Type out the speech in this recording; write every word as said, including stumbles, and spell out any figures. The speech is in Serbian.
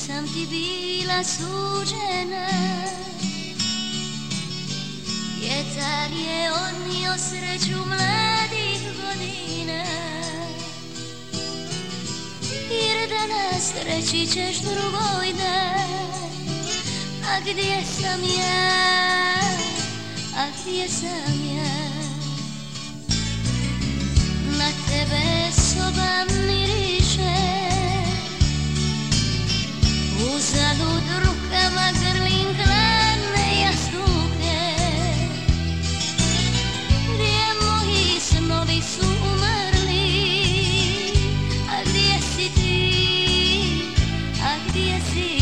sam ti bila suđena. Vjetar je odnio sreću mladih godina, jer danas reći ćeš drugoj dan. A gdje sam ja, a gdje sam ja? Na tebe soba miriše, uzalud rukama grlim hladne jastuke. Gdje moji snovi su umrli, a gdje si ti, a gdje si